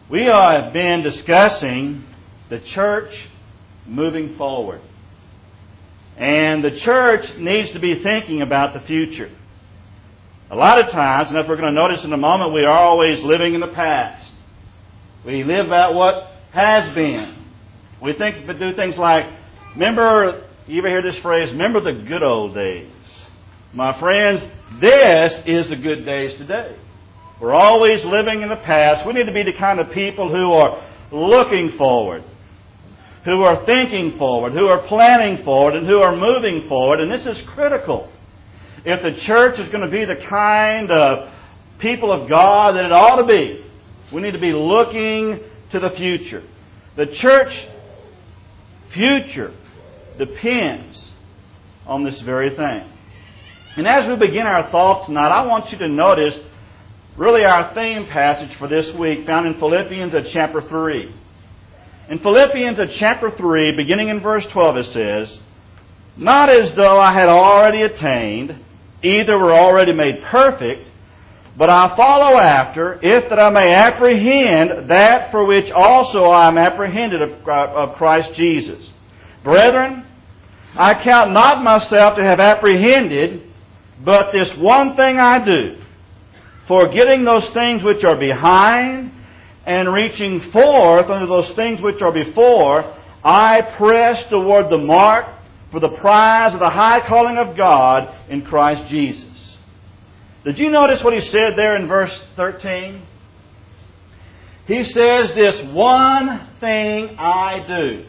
We have been discussing the church moving forward. And the church needs to be thinking about the future. A lot of times, and if we're going to notice in a moment, we are always living in the past. We live about what has been. We do things like, remember, you ever hear this phrase, remember the good old days. My friends, this is the good days today. We're always living in the past. We need to be the kind of people who are looking forward, who are thinking forward, who are planning forward, and who are moving forward. And this is critical. If the church is going to be the kind of people of God that it ought to be, we need to be looking to the future. The church future depends on this very thing. And as we begin our thoughts tonight, I want you to notice really our theme passage for this week found in Philippians at chapter 3. In Philippians at chapter 3, beginning in verse 12, it says, "Not as though I had already attained, either were already made perfect, but I follow after, if that I may apprehend that for which also I am apprehended of Christ Jesus. Brethren, I count not myself to have apprehended, but this one thing I do, forgetting those things which are behind, and reaching forth unto those things which are before, I press toward the mark for the prize of the high calling of God in Christ Jesus." Did you notice what he said there in verse 13? He says, "This one thing I do."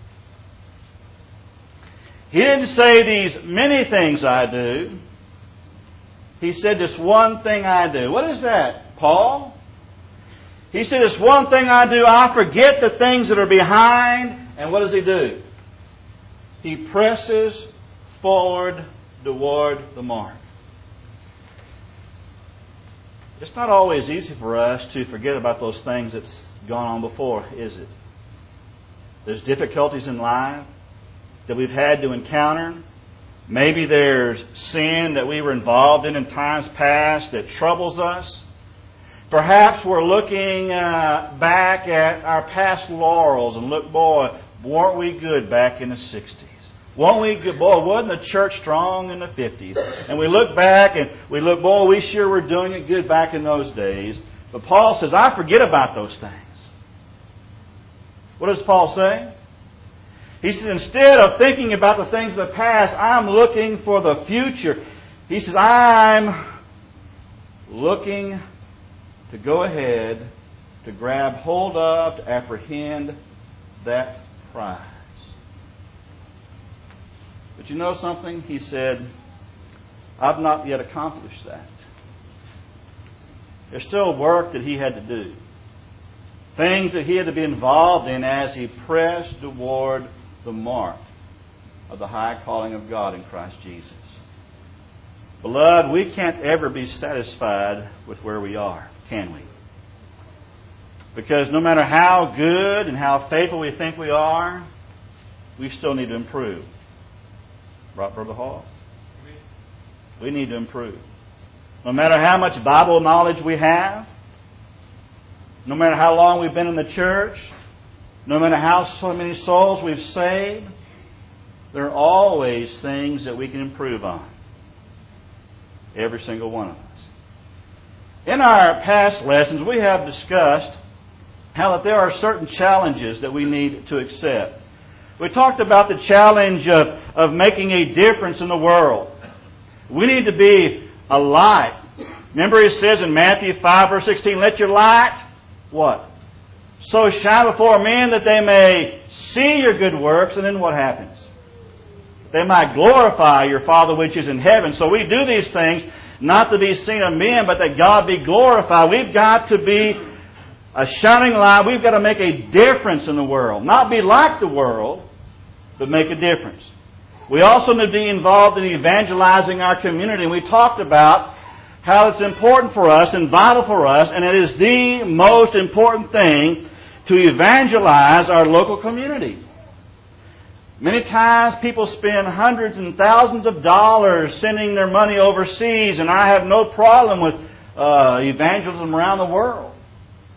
He didn't say these many things I do. He said, "This one thing I do." What is that, Paul? He said, "This one thing I do, I forget the things that are behind." And what does he do? He presses forward toward the mark. It's not always easy for us to forget about those things that's gone on before, is it? There's difficulties in life that we've had to encounter. Maybe there's sin that we were involved in times past that troubles us. Perhaps we're looking back at our past laurels and look, boy, weren't we good back in the 60s? Weren't we good? Boy, wasn't the church strong in the 50s? And we look back and we look, boy, we sure were doing it good back in those days. But Paul says, I forget about those things. What does Paul say? He says, instead of thinking about the things of the past, I'm looking for the future. He says, I'm looking to go ahead, to grab hold of, to apprehend that prize. But you know something? He said, I've not yet accomplished that. There's still work that he had to do. Things that he had to be involved in as he pressed toward the mark of the high calling of God in Christ Jesus. Beloved, we can't ever be satisfied with where we are, can we? Because no matter how good and how faithful we think we are, we still need to improve. Right, Brother Hall? We need to improve. No matter how much Bible knowledge we have, no matter how long we've been in the church, no matter how so many souls we've saved, there are always things that we can improve on. Every single one of us. In our past lessons, we have discussed how that there are certain challenges that we need to accept. We talked about the challenge of making a difference in the world. We need to be a light. Remember it says in Matthew 5 verse 16, let your light, what? So shine before men that they may see your good works. And then what happens? They might glorify your Father which is in heaven. So we do these things not to be seen of men, but that God be glorified. We've got to be a shining light. We've got to make a difference in the world. Not be like the world, but make a difference. We also need to be involved in evangelizing our community. And we talked about how it's important for us and vital for us, and it is the most important thing to evangelize our local community. Many times people spend hundreds and thousands of dollars sending their money overseas, and I have no problem with evangelism around the world.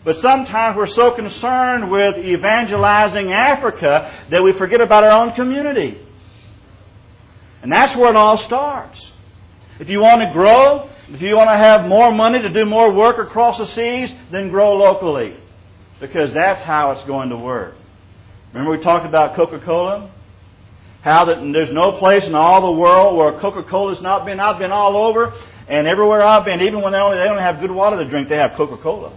But sometimes we're so concerned with evangelizing Africa that we forget about our own community. And that's where it all starts. If you want to grow, if you want to have more money to do more work across the seas, then grow locally. Because that's how it's going to work. Remember we talked about Coca-Cola? How that there's no place in all the world where Coca-Cola's not been. I've been all over, and everywhere I've been, even when they don't have good water to drink, they have Coca-Cola.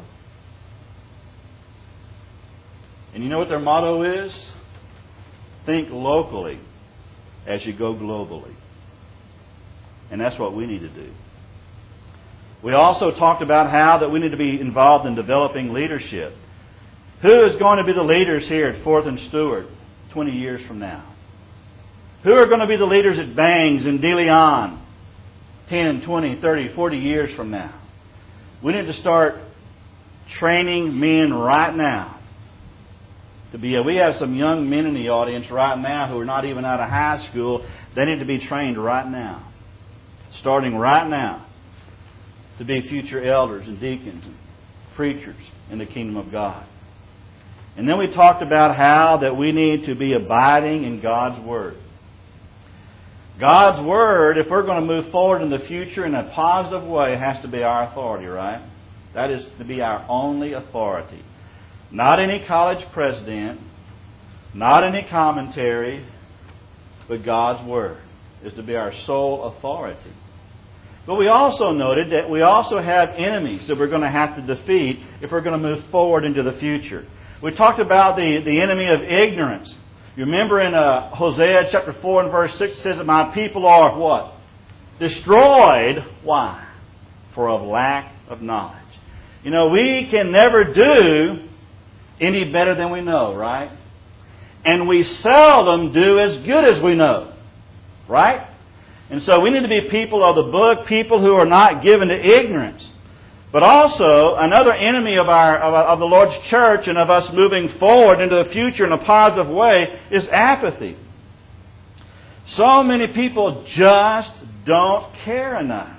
And you know what their motto is? Think locally as you go globally. And that's what we need to do. We also talked about how that we need to be involved in developing leadership. Who is going to be the leaders here at 4th and Stewart 20 years from now? Who are going to be the leaders at Bangs and De Leon 10, 20, 30, 40 years from now? We need to start training men right now. We have some young men in the audience right now who are not even out of high school. They need to be trained right now. Starting right now. To be future elders and deacons and preachers in the kingdom of God. And then we talked about how that we need to be abiding in God's Word. God's Word, if we're going to move forward in the future in a positive way, has to be our authority, right? That is to be our only authority. Not any college president, not any commentary, but God's Word is to be our sole authority. But we also noted that we also have enemies that we're going to have to defeat if we're going to move forward into the future. We talked about the enemy of ignorance. You remember in Hosea chapter 4 and verse 6 it says that my people are what? Destroyed. Why? For of lack of knowledge. You know, we can never do any better than we know, right? And we seldom do as good as we know, right? And so we need to be people of the book, people who are not given to ignorance. But also, another enemy of the Lord's church and of us moving forward into the future in a positive way is apathy. So many people just don't care enough.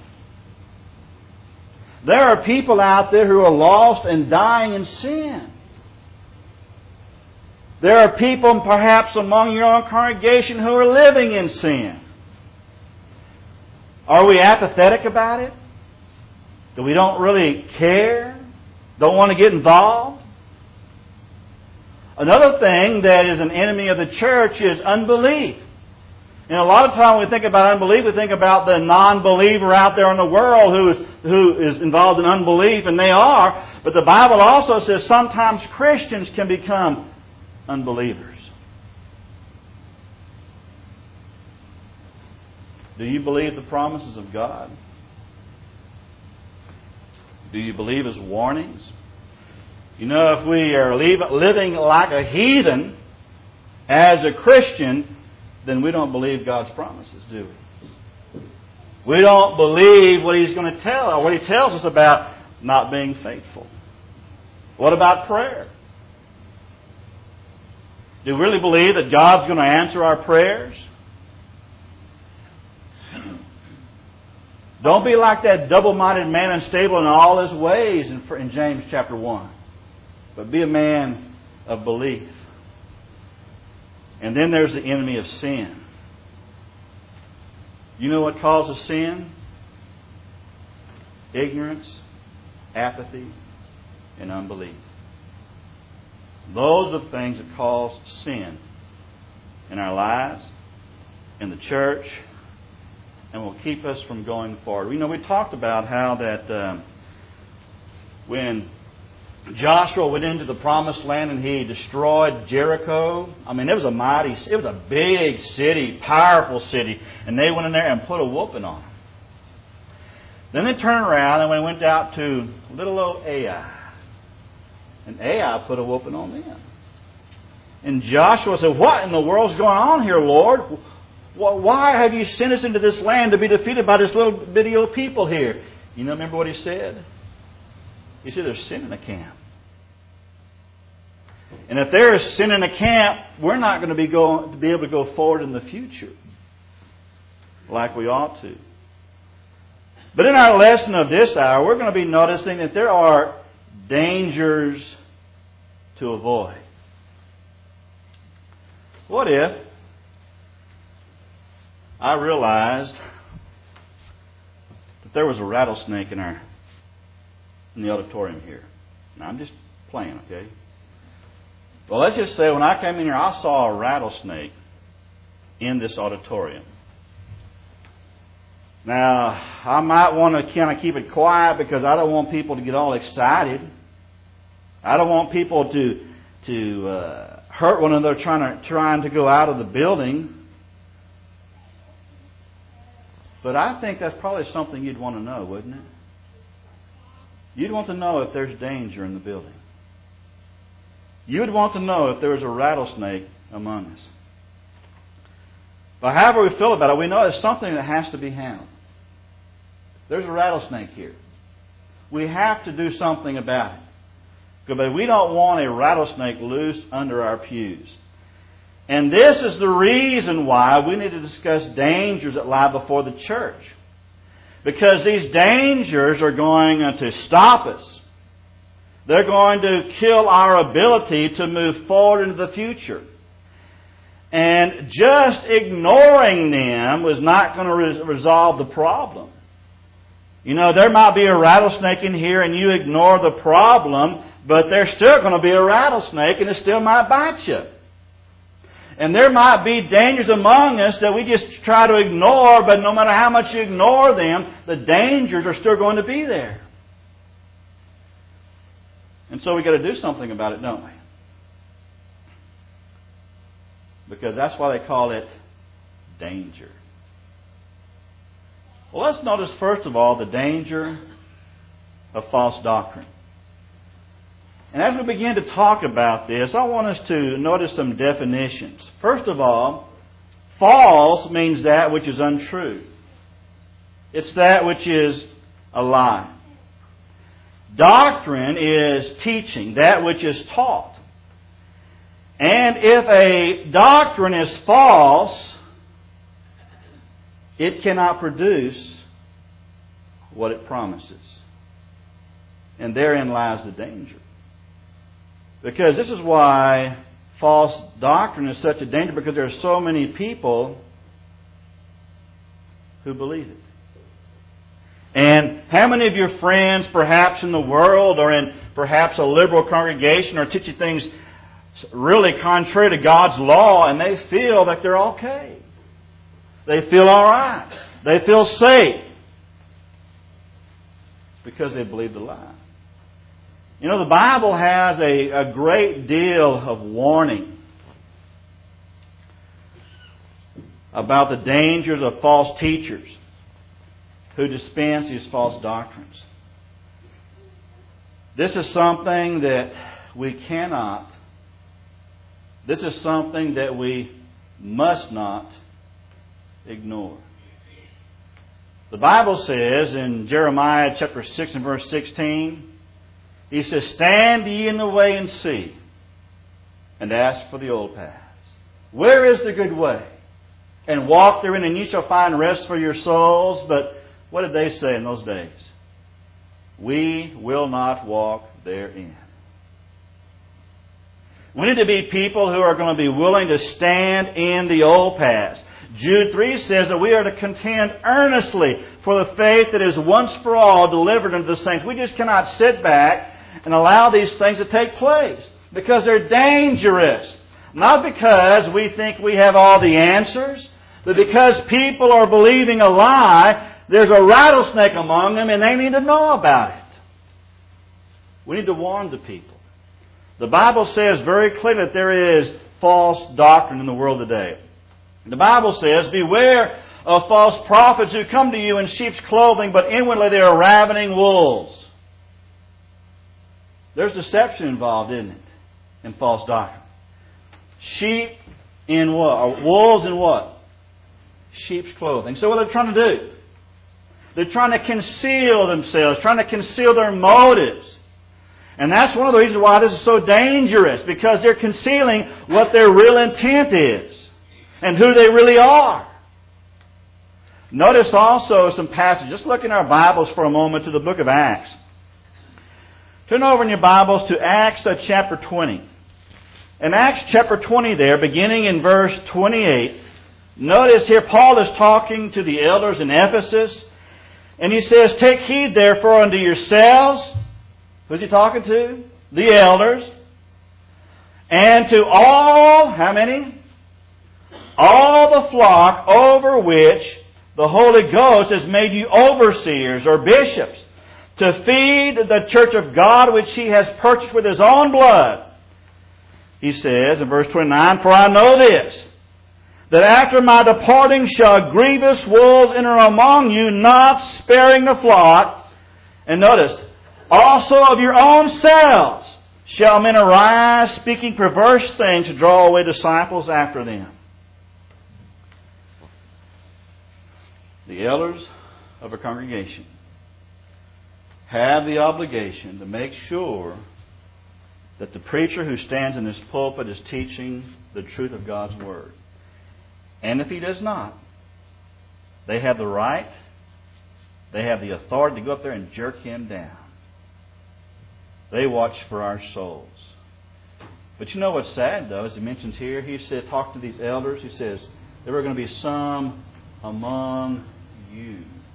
There are people out there who are lost and dying in sin. There are people perhaps among your own congregation who are living in sin. Are we apathetic about it? That we don't really care? Don't want to get involved? Another thing that is an enemy of the church is unbelief. And a lot of time when we think about unbelief, we think about the non-believer out there in the world who is involved in unbelief, and they are. But the Bible also says sometimes Christians can become unbelievers. Do you believe the promises of God? Do you believe His warnings? You know, if we are living like a heathen as a Christian, then we don't believe God's promises, do we? We don't believe what He's going to tell, or what He tells us about not being faithful. What about prayer? Do we really believe that God's going to answer our prayers? Don't be like that double-minded man, unstable in all his ways in James chapter 1. But be a man of belief. And then there's the enemy of sin. You know what causes sin? Ignorance, apathy, and unbelief. Those are the things that cause sin in our lives, in the church, and will keep us from going forward. You know, we talked about how that when Joshua went into the promised land and he destroyed Jericho, I mean, it was a big city, powerful city, and they went in there and put a whooping on them. Then they turned around and they went out to little old Ai. And Ai put a whooping on them. And Joshua said, "What in the world's going on here, Lord? Why have you sent us into this land to be defeated by this little bitty old people here?" You know, remember what he said? He said, "There's sin in the camp. And if there is sin in the camp, we're not going to be able to go forward in the future like we ought to." But in our lesson of this hour, we're going to be noticing that there are dangers to avoid. What if I realized that there was a rattlesnake in the auditorium here? Now, I'm just playing, okay? Well, let's just say when I came in here, I saw a rattlesnake in this auditorium. Now, I might want to kind of keep it quiet because I don't want people to get all excited. I don't want people to hurt one another trying to go out of the building. But I think that's probably something you'd want to know, wouldn't it? You'd want to know if there's danger in the building. You'd want to know if there was a rattlesnake among us. But however we feel about it, we know it's something that has to be handled. There's a rattlesnake here. We have to do something about it. But we don't want a rattlesnake loose under our pews. And this is the reason why we need to discuss dangers that lie before the church. Because these dangers are going to stop us. They're going to kill our ability to move forward into the future. And just ignoring them was not going to resolve the problem. You know, there might be a rattlesnake in here and you ignore the problem, but there's still going to be a rattlesnake and it still might bite you. And there might be dangers among us that we just try to ignore, but no matter how much you ignore them, the dangers are still going to be there. And so we've got to do something about it, don't we? Because that's why they call it danger. Well, let's notice first of all the danger of false doctrine. And as we begin to talk about this, I want us to notice some definitions. First of all, false means that which is untrue. It's that which is a lie. Doctrine is teaching, that which is taught. And if a doctrine is false, it cannot produce what it promises. And therein lies the danger. Because this is why false doctrine is such a danger, because there are so many people who believe it. And how many of your friends, perhaps in the world or in perhaps a liberal congregation, are teaching things really contrary to God's law, and they feel that they're okay? They feel all right. They feel safe because they believe the lie. You know, the Bible has a great deal of warning about the dangers of false teachers who dispense these false doctrines. This is something that we cannot, this is something that we must not ignore. The Bible says in Jeremiah chapter 6 and verse 16, He says, "Stand ye in the way and see, and ask for the old paths. Where is the good way? And walk therein, and ye shall find rest for your souls." But what did they say in those days? We will not walk therein. We need to be people who are going to be willing to stand in the old paths. Jude 3 says that we are to contend earnestly for the faith that is once for all delivered unto the saints. We just cannot sit back and allow these things to take place, because they're dangerous. Not because we think we have all the answers, but because people are believing a lie. There's a rattlesnake among them and they need to know about it. We need to warn the people. The Bible says very clearly that there is false doctrine in the world today. The Bible says, "Beware of false prophets who come to you in sheep's clothing, but inwardly they are ravening wolves." There's deception involved, isn't it? In false doctrine. Sheep in what? Or wolves in what? Sheep's clothing. So what are they trying to do? They're trying to conceal themselves, trying to conceal their motives. And that's one of the reasons why this is so dangerous, because they're concealing what their real intent is and who they really are. Notice also some passages. Just look in our Bibles for a moment to the book of Acts. Turn over in your Bibles to Acts chapter 20. In Acts chapter 20 there, beginning in verse 28, notice here Paul is talking to the elders in Ephesus, and he says, "Take heed therefore unto yourselves." Who's he talking to? The elders. "And to all," how many? "All the flock over which the Holy Ghost has made you overseers," or bishops, "to feed the church of God which He has purchased with His own blood." He says in verse 29, "For I know this, that after my departing shall grievous wolves enter among you, not sparing the flock." And notice, "Also of your own selves shall men arise, speaking perverse things to draw away disciples after them." The elders of a congregation have the obligation to make sure that the preacher who stands in his pulpit is teaching the truth of God's Word. And if he does not, they have the right, they have the authority to go up there and jerk him down. They watch for our souls. But you know what's sad, though, as he mentions here, he said, talk to these elders, he says, there are going to be some among you.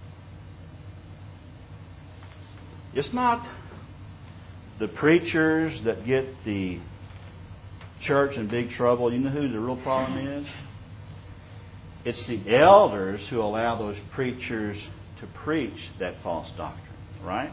It's not the preachers that get the church in big trouble. You know who the real problem is? It's the elders who allow those preachers to preach that false doctrine, right?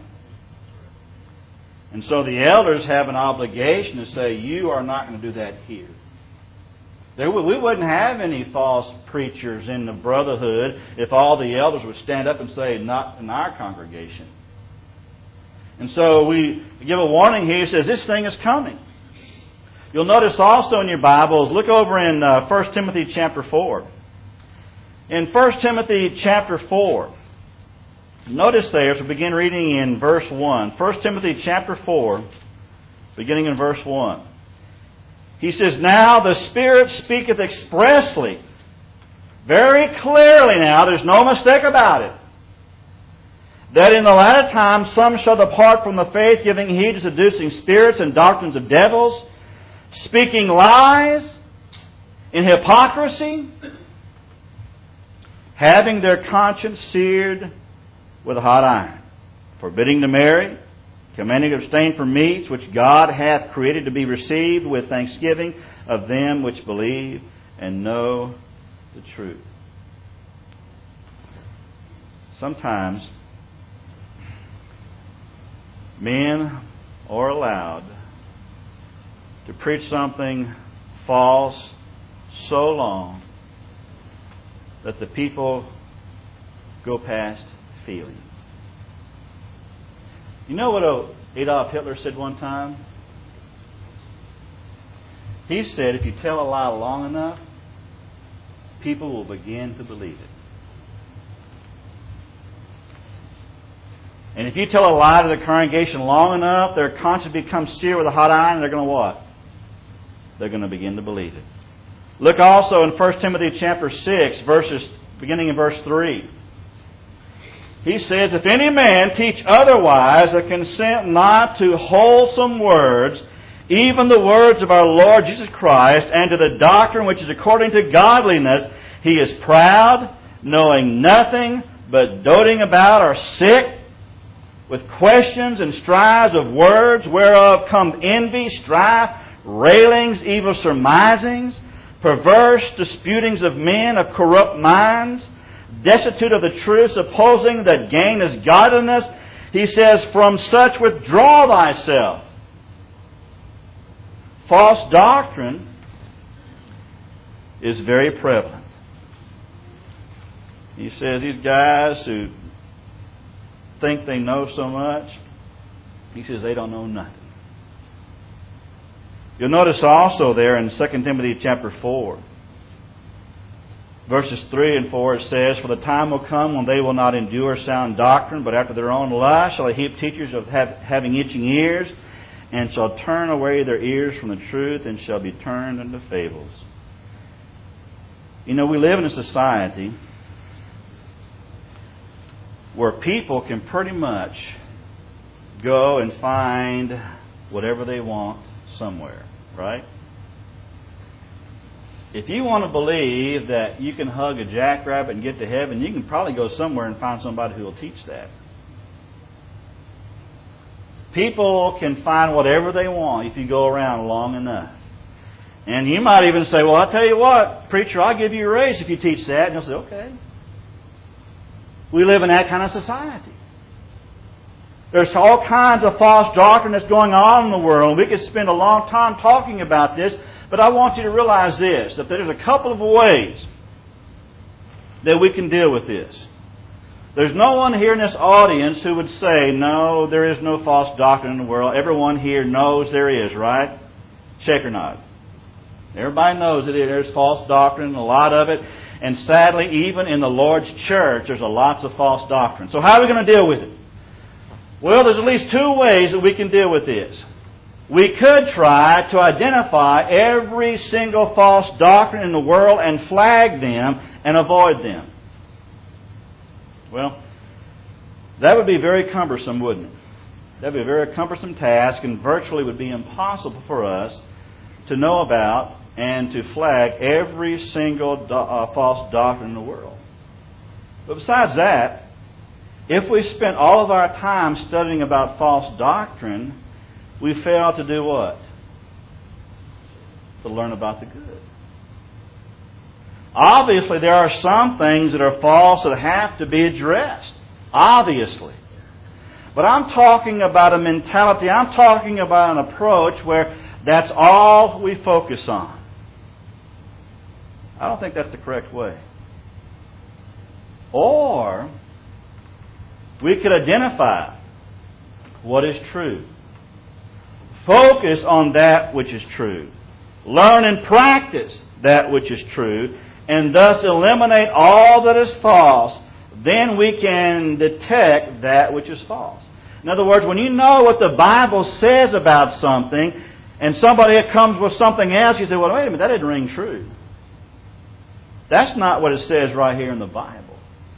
And so the elders have an obligation to say, you are not going to do that here. We wouldn't have any false preachers in the brotherhood if all the elders would stand up and say, not in our congregation. And so we give a warning here. He says, this thing is coming. You'll notice also in your Bibles, look over in 1 Timothy chapter 4. In 1 Timothy chapter 4, notice there, so begin reading in verse 1. 1 Timothy chapter 4, beginning in verse 1. He says, "Now the Spirit speaketh expressly," very clearly now, there's no mistake about it, "that in the latter time some shall depart from the faith, giving heed to seducing spirits and doctrines of devils, speaking lies in hypocrisy, having their conscience seared with a hot iron, forbidding to marry, commanding to abstain from meats which God hath created to be received with thanksgiving of them which believe and know the truth." Sometimes men are allowed to preach something false so long that the people go past feeling. You know what Adolf Hitler said one time? He said, if you tell a lie long enough, people will begin to believe it. And if you tell a lie to the congregation long enough, their conscience becomes seared with a hot iron, and they're going to what? They're going to begin to believe it. Look also in 1 Timothy chapter 6, beginning in verse 3. He says, "If any man teach otherwise, or consent not to wholesome words, even the words of our Lord Jesus Christ, and to the doctrine which is according to godliness, he is proud, knowing nothing, but doting about or sick, with questions and strives of words, whereof come envy, strife, railings, evil surmisings, perverse disputings of men of corrupt minds, destitute of the truth, supposing that gain is godliness." He says, "From such withdraw thyself." False doctrine is very prevalent. He says these guys who think they know so much, he says they don't know nothing. You'll notice also there in 2 Timothy chapter 4, verses 3 and 4, it says, "For the time will come when they will not endure sound doctrine, but after their own lust shall they heap teachers of having itching ears, and shall turn away their ears from the truth, and shall be turned into fables." You know, we live in a society where people can pretty much go and find whatever they want somewhere, right? If you want to believe that you can hug a jackrabbit and get to heaven, you can probably go somewhere and find somebody who will teach that. People can find whatever they want if you go around long enough. And you might even say, well, I'll tell you what, preacher, I'll give you a raise if you teach that. And you'll say, okay. We live in that kind of society. There's all kinds of false doctrine that's going on in the world. We could spend a long time talking about this, but I want you to realize this, that there's a couple of ways that we can deal with this. There's no one here in this audience who would say, no, there is no false doctrine in the world. Everyone here knows there is, right? Shake or nod. Everybody knows that there's false doctrine, a lot of it. And sadly, even in the Lord's church, there's lots of false doctrine. So how are we going to deal with it? Well, there's at least two ways that we can deal with this. We could try to identify every single false doctrine in the world and flag them and avoid them. Well, that would be very cumbersome, wouldn't it? That would be a very cumbersome task and virtually would be impossible for us to know about and to flag every single false doctrine in the world. But besides that, if we spent all of our time studying about false doctrine, we fail to do what? To learn about the good. Obviously, there are some things that are false that have to be addressed. Obviously. But I'm talking about a mentality, I'm talking about an approach where that's all we focus on. I don't think that's the correct way. Or we could identify what is true. Focus on that which is true. Learn and practice that which is true, and thus eliminate all that is false. Then we can detect that which is false. In other words, when you know what the Bible says about something, and somebody comes with something else, you say, well, wait a minute, that didn't ring true. That's not what it says right here in the Bible.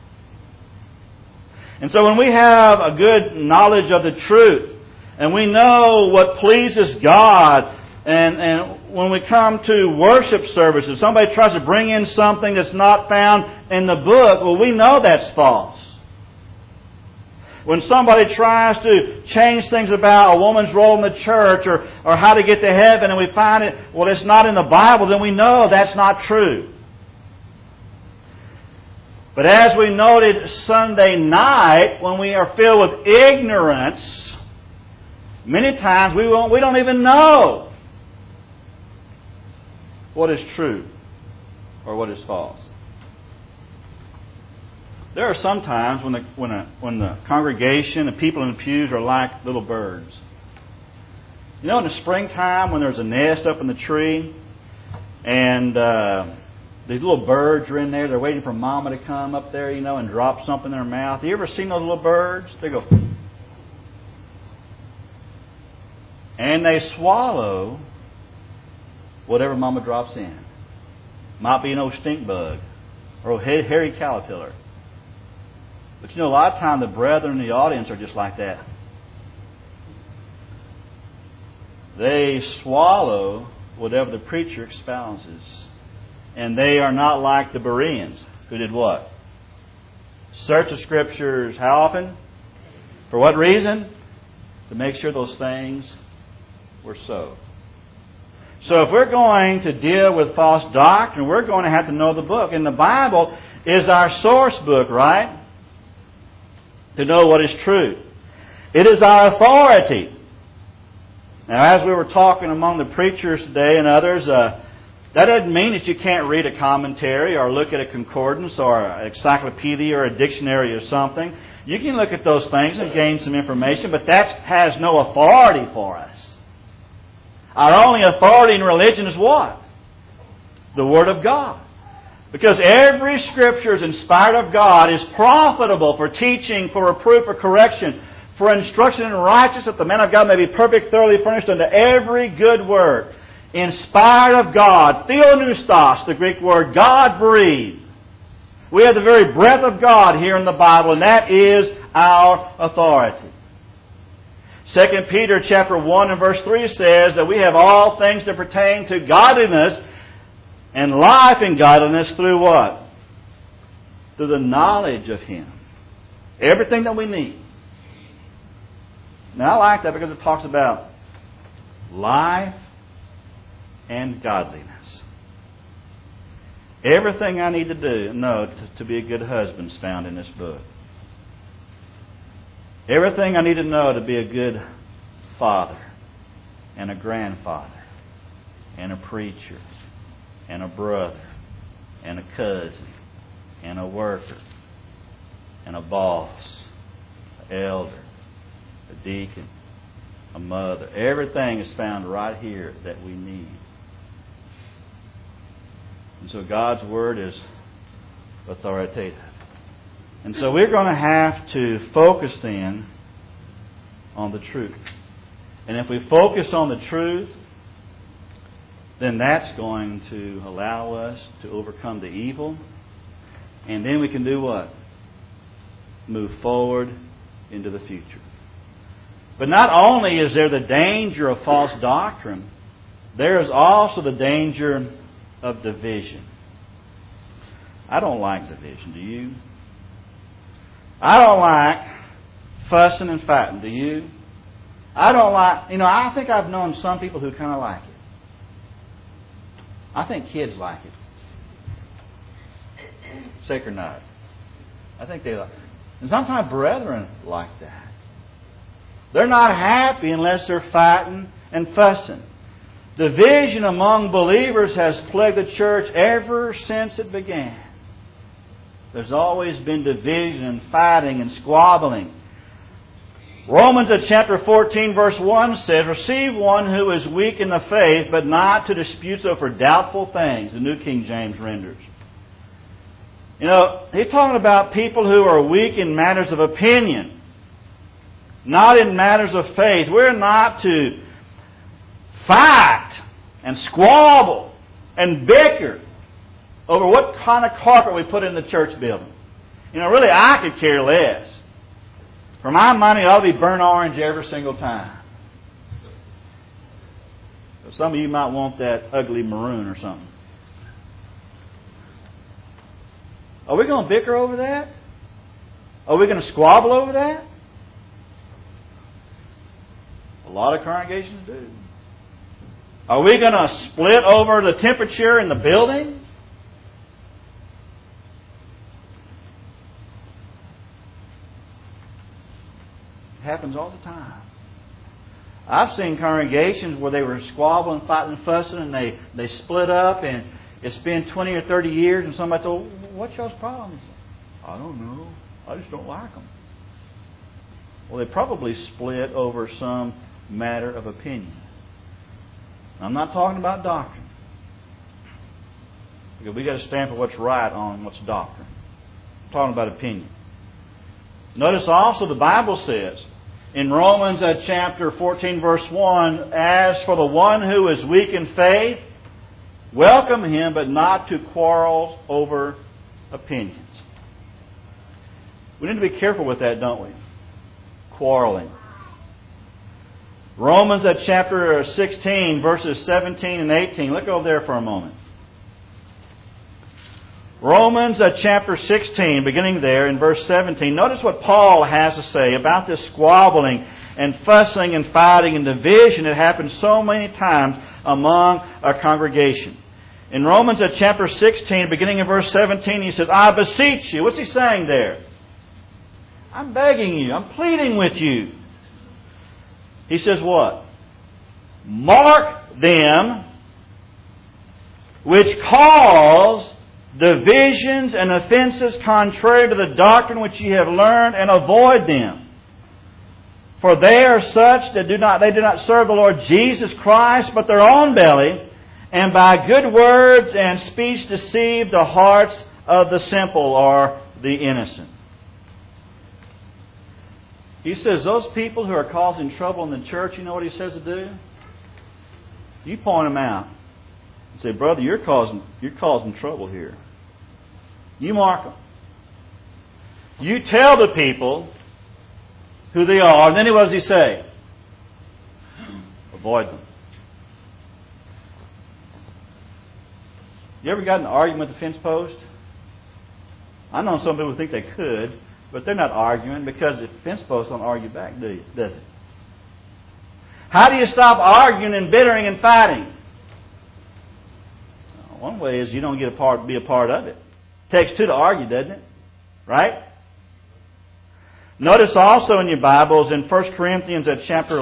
And so when we have a good knowledge of the truth, and we know what pleases God, and when we come to worship services, somebody tries to bring in something that's not found in the book, well, we know that's false. When somebody tries to change things about a woman's role in the church or how to get to heaven, and we find it, well, it's not in the Bible, then we know that's not true. But as we noted Sunday night, when we are filled with ignorance, many times we don't even know what is true or what is false. There are some times when the congregation, the people in the pews are like little birds. You know, in the springtime when there's a nest up in the tree and these little birds are in there, they're waiting for Mama to come up there, you know, and drop something in their mouth. You ever seen those little birds? They go, and they swallow whatever Mama drops in. Might be an old stink bug or a hairy caterpillar. But you know, a lot of times the brethren in the audience are just like that. They swallow whatever the preacher espouses. And they are not like the Bereans, who did what? Search the Scriptures how often? For what reason? To make sure those things were so. So if we're going to deal with false doctrine, we're going to have to know the book. And the Bible is our source book, right? To know what is true. It is our authority. Now, as we were talking among the preachers today and others, that doesn't mean that you can't read a commentary or look at a concordance or an encyclopedia or a dictionary or something. You can look at those things and gain some information, but that has no authority for us. Our only authority in religion is what? The Word of God. Because every Scripture is inspired of God, is profitable for teaching, for reproof, for correction, for instruction in righteousness, that the man of God may be perfect, thoroughly furnished unto every good work. Inspired of God, theopneustos, the Greek word, God-breathed. We have the very breath of God here in the Bible, and that is our authority. 2 Peter chapter 1 and verse 3 says that we have all things that pertain to godliness and life in godliness through what? Through the knowledge of Him. Everything that we need. Now I like that because it talks about life and godliness. Everything I need to know to be a good husband is found in this book. Everything I need to know to be a good father and a grandfather and a preacher and a brother and a cousin and a worker and a boss, an elder, a deacon, a mother. Everything is found right here that we need. And so God's Word is authoritative. And so we're going to have to focus then on the truth. And if we focus on the truth, then that's going to allow us to overcome the evil. And then we can do what? Move forward into the future. But not only is there the danger of false doctrine, there is also the danger of division. I don't like division, do you? I don't like fussing and fighting, do you? I don't like, I think I've known some people who kind of like it. I think kids like it. Sick or not. I think they like it. And sometimes brethren like that. They're not happy unless they're fighting and fussing. Division among believers has plagued the church ever since it began. There's always been division and fighting and squabbling. Romans chapter 14 verse 1 says, "Receive one who is weak in the faith, but not to disputes over doubtful things." The New King James renders. He's talking about people who are weak in matters of opinion, not in matters of faith. We're not to fight and squabble and bicker over what kind of carpet we put in the church building. Really, I could care less. For my money, it ought to be burnt orange every single time. Some of you might want that ugly maroon or something. Are we going to bicker over that? Are we going to squabble over that? A lot of congregations do. Are we going to split over the temperature in the building? It happens all the time. I've seen congregations where they were squabbling, fighting, and fussing, and they split up, and it's been 20 or 30 years, and somebody said, "Well, what's y'all's problem?" "I don't know. I just don't like them." Well, they probably split over some matter of opinion. I'm not talking about doctrine, because we got to stand for what's right on what's doctrine. I'm talking about opinion. Notice also the Bible says in Romans chapter 14 verse 1, "As for the one who is weak in faith, welcome him, but not to quarrels over opinions." We need to be careful with that, don't we? Quarreling. Romans chapter 16, verses 17 and 18. Look over there for a moment. Romans chapter 16, beginning there in verse 17. Notice what Paul has to say about this squabbling and fussing and fighting and division that happens so many times among a congregation. In Romans chapter 16, beginning in verse 17, he says, "I beseech you." What's he saying there? I'm begging you. I'm pleading with you. He says what? "Mark them which cause divisions and offenses contrary to the doctrine which ye have learned, and avoid them. For they are such that do not serve the Lord Jesus Christ, but their own belly, and by good words and speech deceive the hearts of the simple," or the innocent. He says those people who are causing trouble in the church, you know what he says to do? You point them out and say, "Brother, you're causing trouble here." You mark them. You tell the people who they are. And then what does he say? Avoid them. You ever got in an argument with the fence post? I know some people think they could, but they're not arguing because the fence post don't argue back, does it? How do you stop arguing and bittering and fighting? One way is you don't be a part of it. It takes two to argue, doesn't it? Right? Notice also in your Bibles in 1 Corinthians at chapter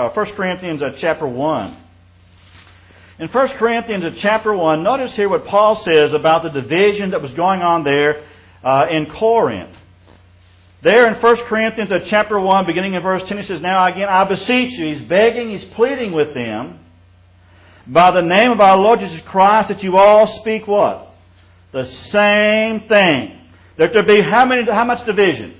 1. In 1 Corinthians at chapter 1, notice here what Paul says about the division that was going on there in Corinth. There in 1 Corinthians at chapter 1, beginning in verse 10, he says, "Now again, I beseech you," he's begging, he's pleading with them, "by the name of our Lord Jesus Christ, that you all speak" what? The same thing. That there be how much division?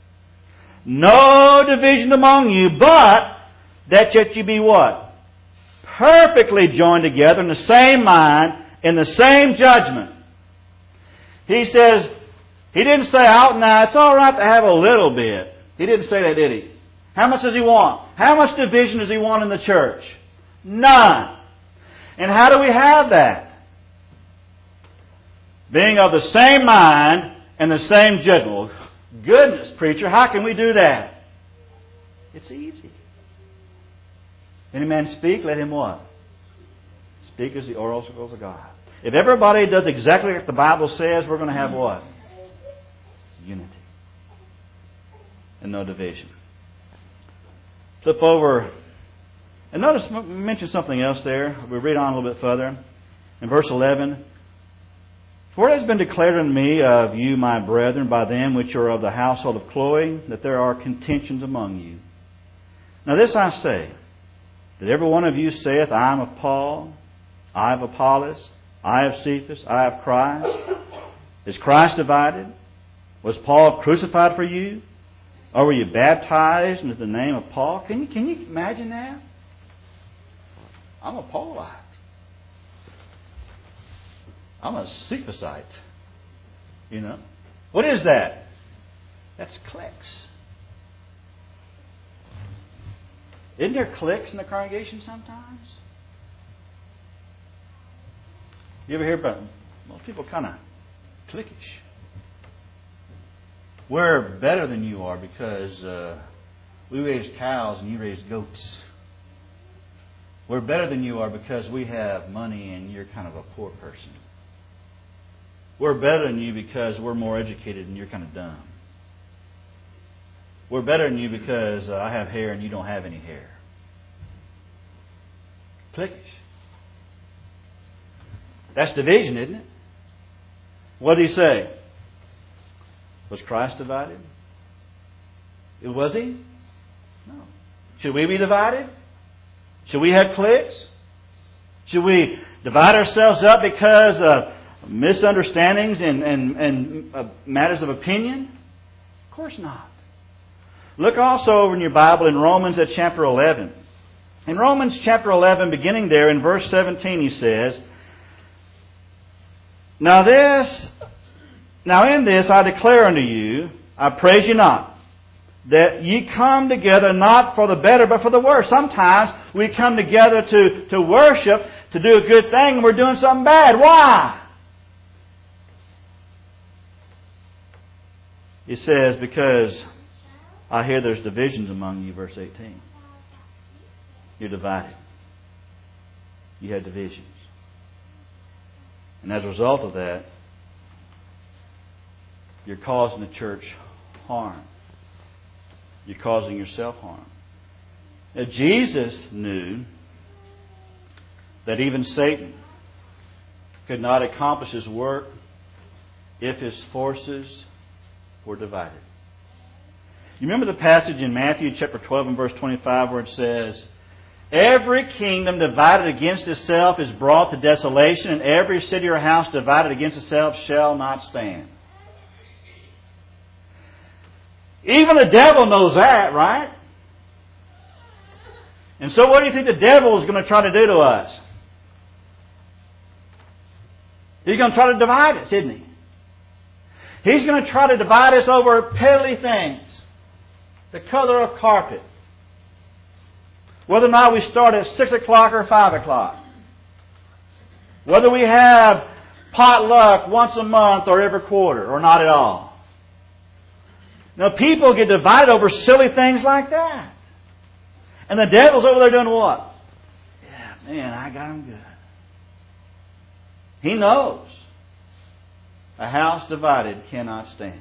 "No division among you, but that yet you be" what? "Perfectly joined together in the same mind, in the same judgment." He says, he didn't say out now, it's all right to have a little bit. He didn't say that, did he? How much does he want? How much division does he want in the church? None. And how do we have that? Being of the same mind and the same judgment. Well, goodness, preacher, how can we do that? It's easy. Any man speak, let him what? Speak as the oracles of God. If everybody does exactly what the Bible says, we're going to have what? Unity. And no division. Flip over. And notice, mention something else there. We read on a little bit further. In verse 11. "For it has been declared unto me of you, my brethren, by them which are of the household of Chloe, that there are contentions among you. Now this I say, that every one of you saith, I am of Paul, I of Apollos, I of Cephas, I of Christ. Is Christ divided? Was Paul crucified for you? Or were you baptized into the name of Paul?" Can you imagine that? I'm a Paulite. I'm a Cephasite. You know? What is that? That's cliques. Isn't there cliques in the congregation sometimes? You ever hear about most people kind of cliquish? We're better than you are because we raise cows and you raise goats. We're better than you are because we have money and you're kind of a poor person. We're better than you because we're more educated and you're kind of dumb. We're better than you because I have hair and you don't have any hair. Cliquish. That's division, isn't it? What did he say? Was Christ divided? Was he? No. Should we be divided? Should we have cliques? Should we divide ourselves up because of misunderstandings and matters of opinion? Of course not. Look also over in your Bible in Romans at chapter 11. In Romans chapter 11, beginning there in verse 17, he says, Now in this I declare unto you, I praise you not, that ye come together not for the better, but for the worse. Sometimes we come together to worship, to do a good thing, and we're doing something bad. Why? He says, because I hear there's divisions among you, verse 18. You're divided. You have divisions. And as a result of that, you're causing the church harm. You're causing yourself harm. Now, Jesus knew that even Satan could not accomplish his work if his forces were divided. You remember the passage in Matthew chapter 12 and verse 25 where it says, Every kingdom divided against itself is brought to desolation, and every city or house divided against itself shall not stand. Even the devil knows that, right? And so what do you think the devil is going to try to do to us? He's going to try to divide us, isn't he? He's going to try to divide us over piddly things. The color of carpet. Whether or not we start at 6 o'clock or 5 o'clock. Whether we have potluck once a month or every quarter or not at all. Now, people get divided over silly things like that. And the devil's over there doing what? Yeah, man, I got him good. He knows a house divided cannot stand.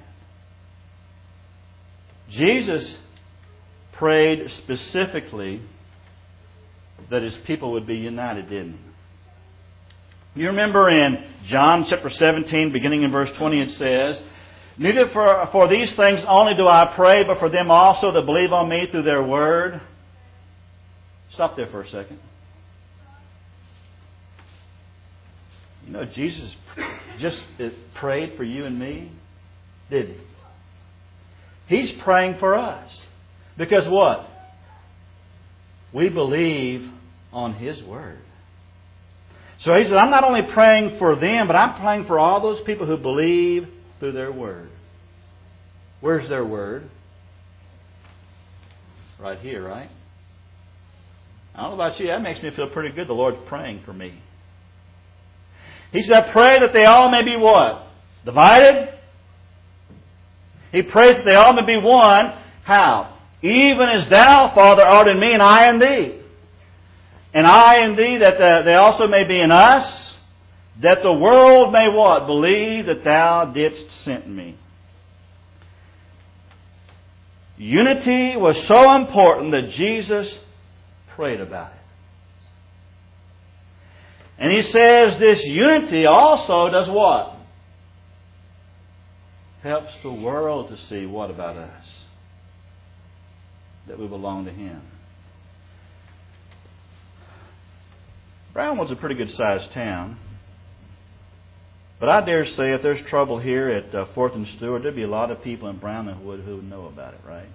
Jesus prayed specifically that His people would be united, didn't He? You remember in John chapter 17, beginning in verse 20, it says, "Neither for these things only do I pray, but for them also that believe on Me through their word." Stop there for a second. You know, Jesus just prayed for you and me, didn't He? He's praying for us. Because what? We believe on His word. So He said, I'm not only praying for them, but I'm praying for all those people who believe through their word. Where's their word? Right here, right? I don't know about you, that makes me feel pretty good. The Lord's praying for me. He said, I pray that they all may be what? Divided? He prays that they all may be one. How? Even as Thou, Father, art in me and I in Thee. And I in Thee, that they also may be in us, that the world may what? Believe that Thou didst send me. Unity was so important that Jesus prayed about it. And He says this unity also does what? Helps the world to see what about us? That we belong to Him. Brownwood's a pretty good sized town. But I dare say if there's trouble here at 4th and Stewart, there'd be a lot of people in Brownwood who would know about it, right?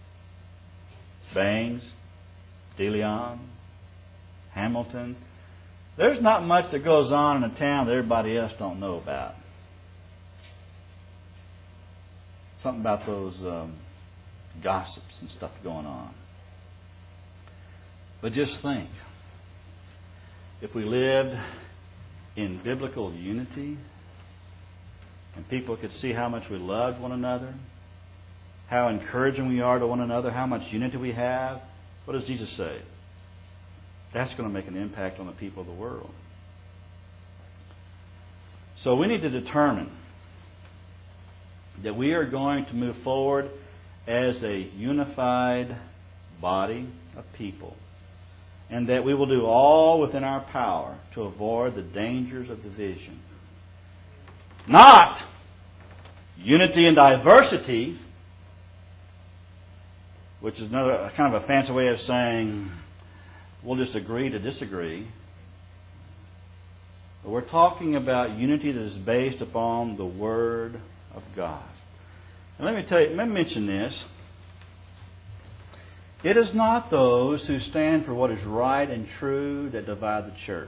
Bangs, DeLeon, Hamilton. There's not much that goes on in a town that everybody else don't know about. Something about those gossips and stuff going on. But just think, if we lived in biblical unity and people could see how much we loved one another, how encouraging we are to one another, how much unity we have, what does Jesus say? That's going to make an impact on the people of the world. So we need to determine that we are going to move forward as a unified body of people, and that we will do all within our power to avoid the dangers of division. Not unity and diversity, which is another kind of a fancy way of saying we'll just agree to disagree. But we're talking about unity that is based upon the Word of God. And let me mention this. It is not those who stand for what is right and true that divide the church.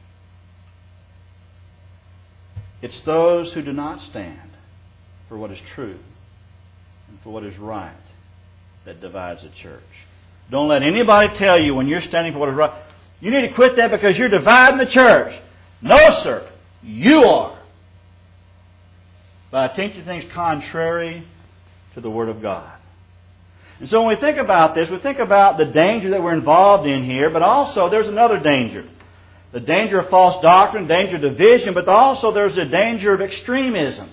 It's those who do not stand for what is true and for what is right that divides the church. Don't let anybody tell you when you're standing for what is right, you need to quit that because you're dividing the church. No, sir. You are. By teaching things contrary to the Word of God. And so when we think about this, we think about the danger that we're involved in here, but also there's another danger. The danger of false doctrine, danger of division, but also there's a danger of extremism.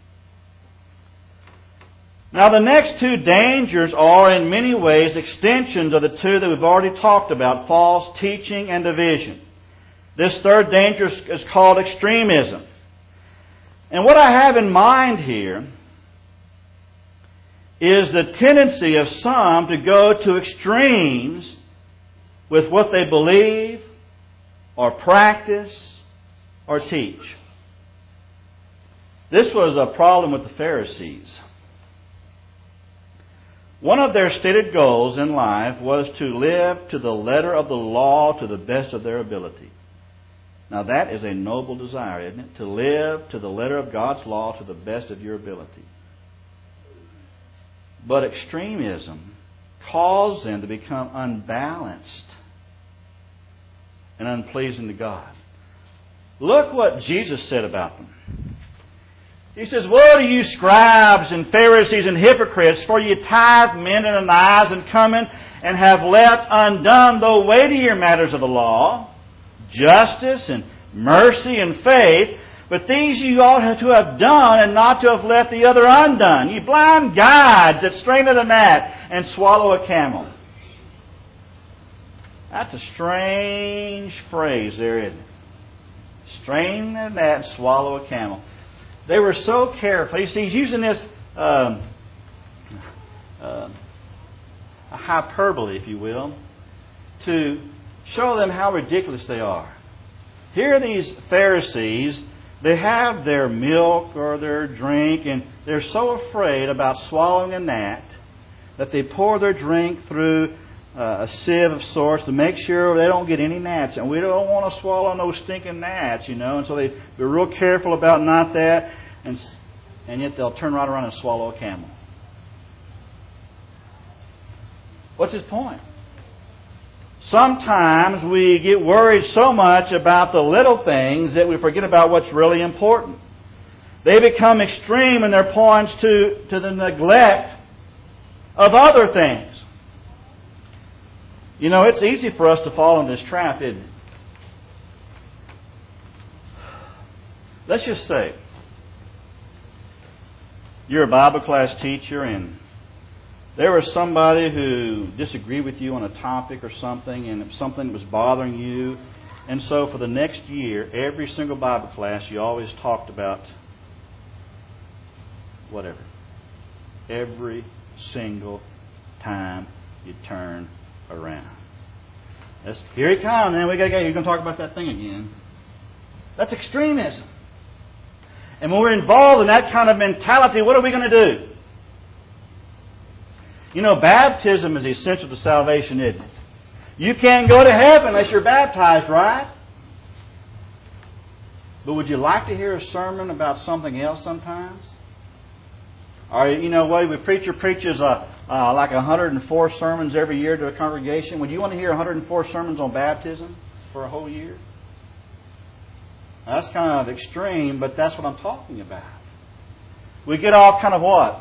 Now the next two dangers are in many ways extensions of the two that we've already talked about, false teaching and division. This third danger is called extremism. And what I have in mind here is the tendency of some to go to extremes with what they believe or practice or teach. This was a problem with the Pharisees. One of their stated goals in life was to live to the letter of the law to the best of their ability. Now that is a noble desire, isn't it? To live to the letter of God's law to the best of your ability. But extremism caused them to become unbalanced and unpleasing to God. Look what Jesus said about them. He says, "Woe to you, scribes and Pharisees and hypocrites, for ye tithe mint and anise, and come in and have left undone the weightier matters of the law, justice and mercy and faith. But these you ought to have done, and not to have left the other undone. Ye blind guides that strain at a gnat and swallow a camel." That's a strange phrase there, isn't it? Strain at a gnat and swallow a camel. They were so careful. You see, he's using this a hyperbole, if you will, to show them how ridiculous they are. Here are these Pharisees. They have their milk or their drink, and they're so afraid about swallowing a gnat that they pour their drink through a sieve of sorts to make sure they don't get any gnats. And we don't want to swallow no stinking gnats, you know. And so they're real careful about not that. And yet they'll turn right around and swallow a camel. What's his point? Sometimes we get worried so much about the little things that we forget about what's really important. They become extreme in their points to the neglect of other things. You know, it's easy for us to fall in this trap, isn't it? Let's just say you're a Bible class teacher and there was somebody who disagreed with you on a topic or something, and something was bothering you. And so for the next year, every single Bible class, you always talked about whatever. Every single time you turn around. Here he comes, man. You're going to talk about that thing again. That's extremism. And when we're involved in that kind of mentality, what are we going to do? You know, baptism is essential to salvation, isn't it? You can't go to heaven unless you're baptized, right? But would you like to hear a sermon about something else sometimes? Or, you know what, a preacher preaches like 104 sermons every year to a congregation. Would you want to hear 104 sermons on baptism for a whole year? Now, that's kind of extreme, but that's what I'm talking about. We get off kind of what?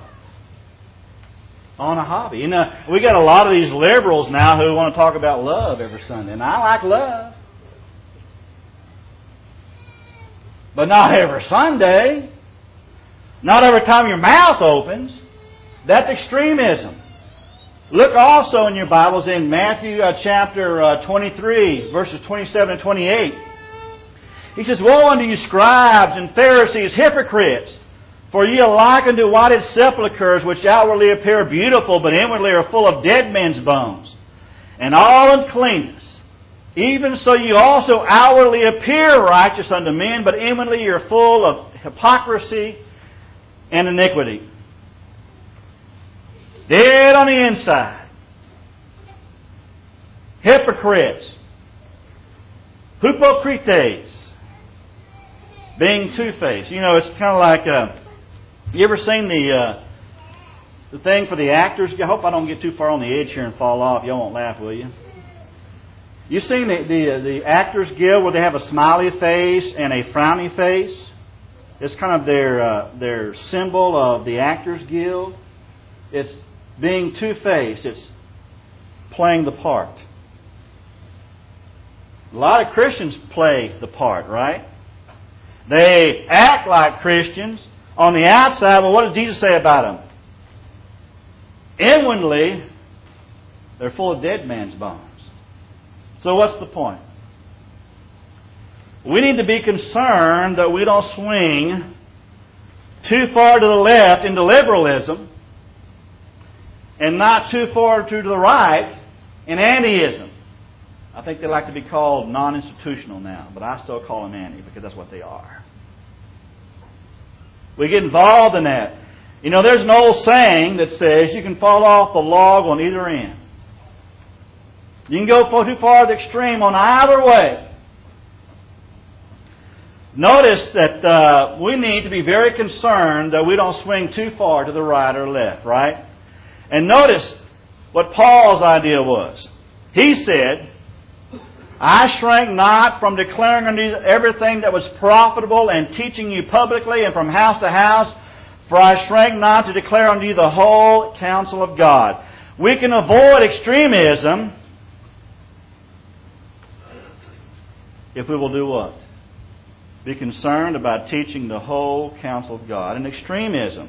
On a hobby. You know, we got a lot of these liberals now who want to talk about love every Sunday. And I like love. But not every Sunday. Not every time your mouth opens. That's extremism. Look also in your Bibles in Matthew chapter 23, verses 27 and 28. He says, "Woe unto you, scribes and Pharisees, hypocrites! For ye are like unto whited sepulchres, which outwardly appear beautiful, but inwardly are full of dead men's bones, and all uncleanness. Even so ye also outwardly appear righteous unto men, but inwardly ye are full of hypocrisy and iniquity." Dead on the inside. Hypocrites. Hypocrites. Being two-faced. You know, it's kind of like... you ever seen the thing for the actors? I hope I don't get too far on the edge here and fall off. Y'all won't laugh, will you? You seen the Actors Guild where they have a smiley face and a frowny face? It's kind of their symbol of the Actors Guild. It's being two-faced. It's playing the part. A lot of Christians play the part, right? They act like Christians on the outside. Well, what does Jesus say about them? Inwardly, they're full of dead man's bones. So what's the point? We need to be concerned that we don't swing too far to the left into liberalism and not too far to the right in antiism. I think they like to be called non-institutional now, but I still call them anti because that's what they are. We get involved in that. You know, there's an old saying that says you can fall off the log on either end. You can go too far to the extreme on either way. Notice that we need to be very concerned that we don't swing too far to the right or left, right? And notice what Paul's idea was. He said, I shrank not from declaring unto you everything that was profitable and teaching you publicly and from house to house, for I shrank not to declare unto you the whole counsel of God. We can avoid extremism if we will do what? Be concerned about teaching the whole counsel of God. And extremism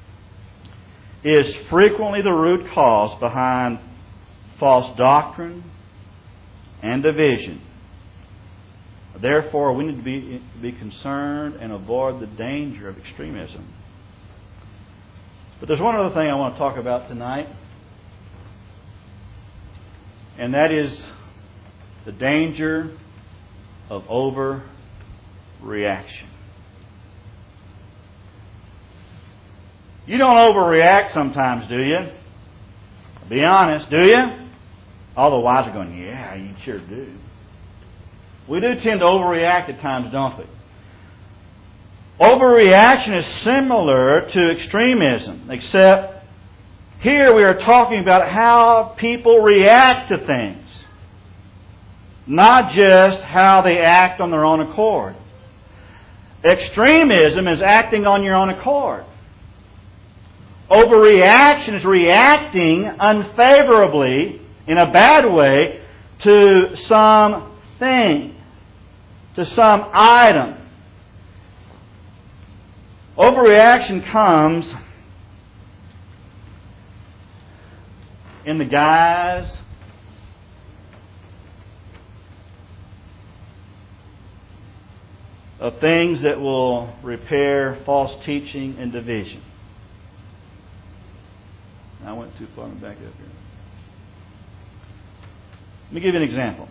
is frequently the root cause behind false doctrine and division. Therefore, we need to be concerned and avoid the danger of extremism. But there's one other thing I want to talk about tonight, and that is the danger of overreaction. You don't overreact sometimes, do you? Be honest, do you? All the wives are going, yeah, you sure do. We do tend to overreact at times, don't we? Overreaction is similar to extremism, except here we are talking about how people react to things, not just how they act on their own accord. Extremism is acting on your own accord. Overreaction is reacting unfavorably, in a bad way, to something, to some item. Overreaction comes in the guise of things that will repair false teaching and division. I went too far back up here. Let me give you an example.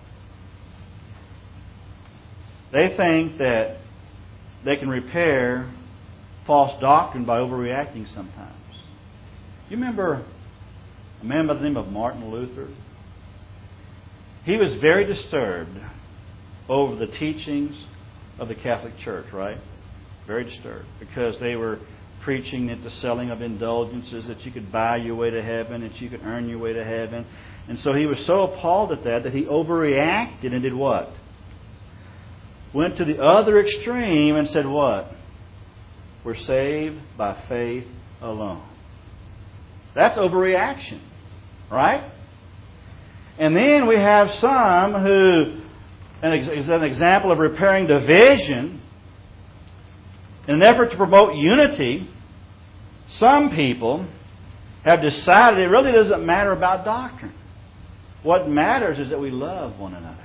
They think that they can repair false doctrine by overreacting sometimes. You remember a man by the name of Martin Luther? He was very disturbed over the teachings of the Catholic Church, right? Very disturbed, because they were preaching that the selling of indulgences, that you could buy your way to heaven, that you could earn your way to heaven. And so he was so appalled at that he overreacted and did what? Went to the other extreme and said what? We're saved by faith alone. That's overreaction, right? And then we have some who, as an example of repairing division, in an effort to promote unity, some people have decided it really doesn't matter about doctrine. What matters is that we love one another.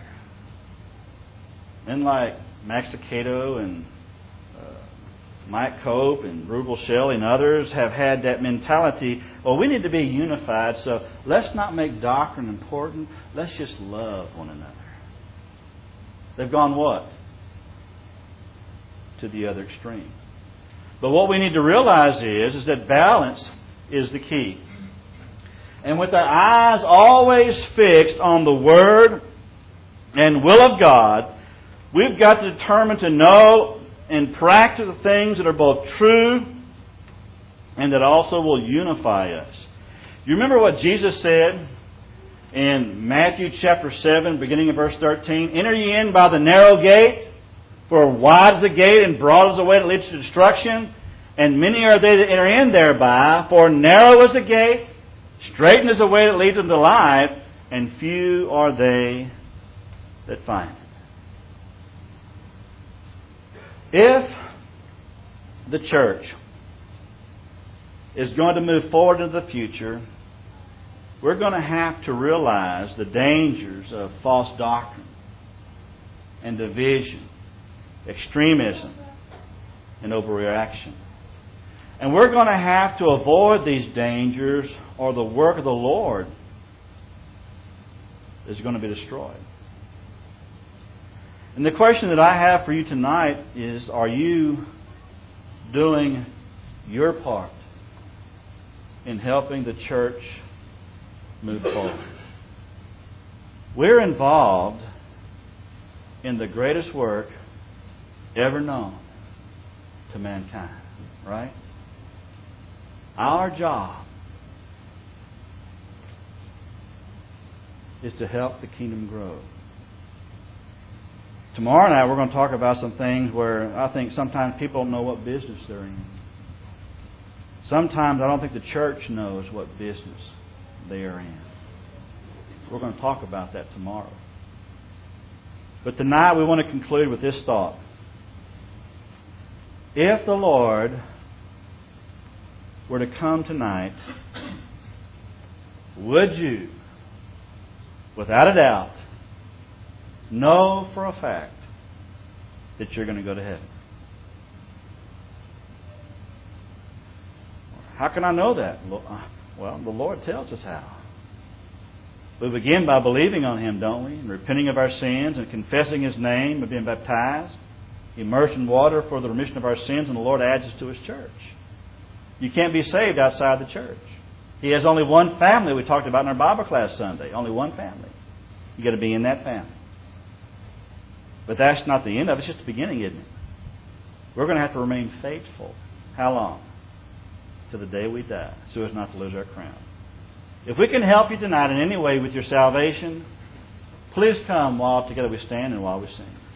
Men like Max Lucado and Mike Cope and Rubel Shelley and others have had that mentality, well, we need to be unified, so let's not make doctrine important. Let's just love one another. They've gone what? To the other extreme. But what we need to realize is that balance is the key. And with our eyes always fixed on the Word and will of God, we've got to determine to know and practice the things that are both true and that also will unify us. You remember what Jesus said in Matthew chapter 7, beginning of verse 13? Enter ye in by the narrow gate, for wide is the gate and broad is the way that leads to destruction, and many are they that enter in thereby. For narrow is the gate, straight is the way that leads unto life, and few are they that find it. If the church is going to move forward into the future, we're going to have to realize the dangers of false doctrine and division, extremism, and overreaction. And we're going to have to avoid these dangers, or the work of the Lord is going to be destroyed. And the question that I have for you tonight is, are you doing your part in helping the church move forward? We're involved in the greatest work ever known to mankind, right? Our job is to help the kingdom grow. Tomorrow night we're going to talk about some things where I think sometimes people don't know what business they're in. Sometimes I don't think the church knows what business they are in. We're going to talk about that tomorrow. But tonight we want to conclude with this thought. If the Lord were to come tonight, would you, without a doubt, know for a fact that you're going to go to heaven? How can I know that? Well, the Lord tells us how. We begin by believing on Him, don't we? And repenting of our sins and confessing His name and being baptized, immersed in water for the remission of our sins, and the Lord adds us to His church. You can't be saved outside the church. He has only one family we talked about in our Bible class Sunday. Only one family. You've got to be in that family. But that's not the end of it. It's just the beginning, isn't it? We're going to have to remain faithful. How long? To the day we die, so as not to lose our crown. If we can help you tonight in any way with your salvation, please come while together we stand and while we sing.